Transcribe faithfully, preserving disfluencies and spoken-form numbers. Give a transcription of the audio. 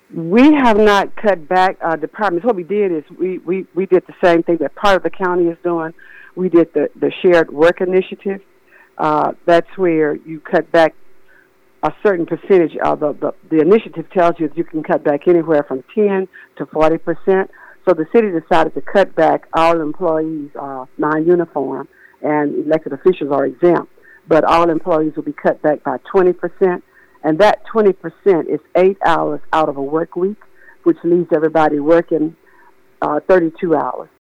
We have not cut back uh, departments. What we did is we, we, we did the same thing that part of the county is doing. We did the, the shared work initiative. Uh, that's where you cut back a certain percentage of the, the, the initiative tells you that you can cut back anywhere from ten to forty percent. So the city decided to cut back all employees uh, non-uniform, and elected officials are exempt, but all employees will be cut back by twenty percent. And that twenty percent is eight hours out of a work week, which leaves everybody working uh, thirty-two hours.